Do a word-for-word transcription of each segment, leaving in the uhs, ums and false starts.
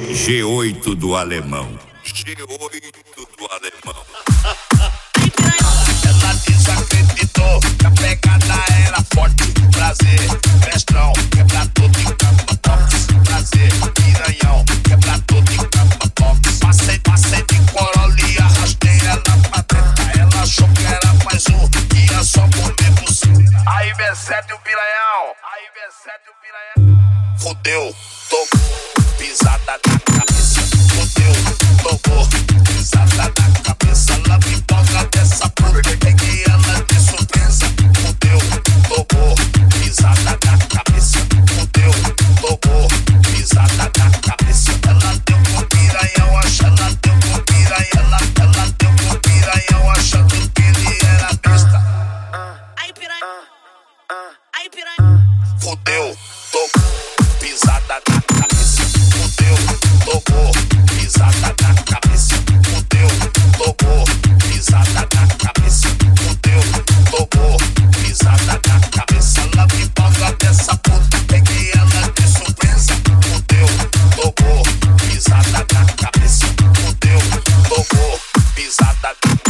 G oito do alemão. G oito do alemão. Ela desacreditou que a pegada era forte. Prazer, mestrão, quebra tudo em cama box. Prazer, piranhão, quebra tudo em cama box. Passei, passei de Corolla e arrastei ela pra dentro. Ela achou que era mais um, que ia só comer você. Aí vem sete o piranhão, aí vem sete o piranhão. Fudeu, tocou, pisada na cabeça. Fudeu, tocou, pisada na cabeça. Ela me toca dessa puta, peguei ela de surpresa. Fudeu, tocou, pisada na cabeça. Fudeu, tocou, pisada na cabeça. Ela deu com piranhão, acha, ela deu com piranha. Ela, ela deu com piranhão, achando que ele era besta. Aí piranha, aí piranha. Fudeu, tocou, pisada na cabeça. Fudeu, tocou, pisada na cabeça. Fudeu, tocou, pisada na cabeça. Fudeu, tocou, pisada na cabeça. Ela me paga dessa puta, peguei ela de surpresa. Fudeu, tocou, pisada na cabeça. Fudeu, tocou, pisada na cabeça.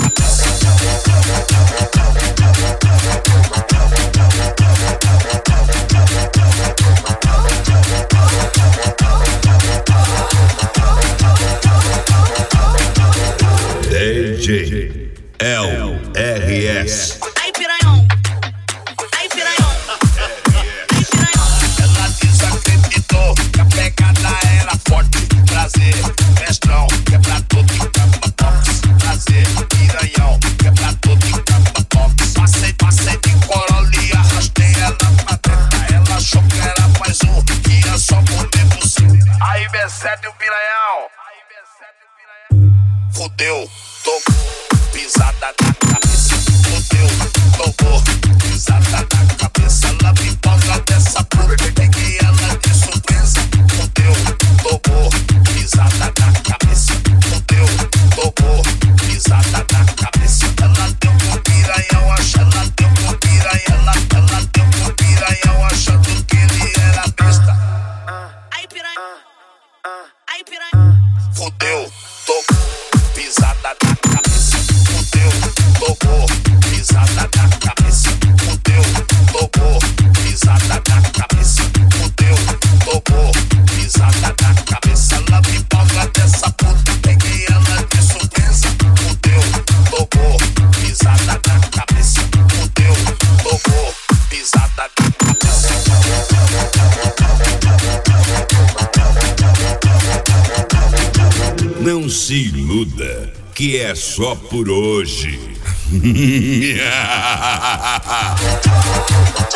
D J L R S. Aí piranhão, aí piranhão, aí piranhão. Ela desacreditou que a pegada era forte. Prazer, mestrão, quebra tudo em cama box. Prazer, piranhão, quebra tudo em cama box. Passei, passei de Corolla e arrastei ela pra dentro. Ela achou que era mais um, que ia só comer você. Aí vem sete o piranhão, aí vem sete o piranhão. Fudeu, tocou, pisada na cabeça. Fudeu, tocou, pisada na cabeça. Ela me toca dessa puta, peguei ela de surpresa. Fudeu, tocou, pisada na cabeça. Fudeu, tocou, pisada na cabeça. Ela deu com piranhão, acha, ela deu com piranha. Ela, ela deu com piranhão, achando que ele era besta. Aí piranha, aí piranha. Fudeu, tocou, pisada na cabeça. Fudeu, tocou, pisada na cabeça. Fudeu, tocou, pisada na cabeça. Fudeu, tocou, pisada na cabeça. Ela me paga dessa puta, peguei ela de surpresa. Fudeu, tocou, pisada na cabeça. Fudeu, tocou, pisada na cabeça. Não se iluda, que é só por hoje.